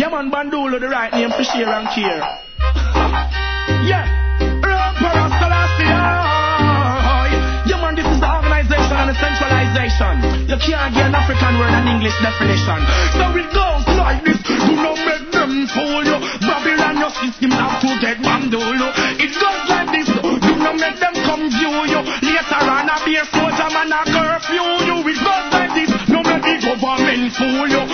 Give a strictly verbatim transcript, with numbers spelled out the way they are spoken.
Yeah, man, Bandulo, the right name for share and care. Yeah, Emperor Selassie. Yeah, man, this is the organization and the centralization. You can't get an African word and English definition. So it goes like this. Do not make them fool you. Babylon, your system have to get Bandulo. It goes like this. Do not make them come view you. Later on, a be a soldier man, a curfew you. It goes like this. No make the government fool you.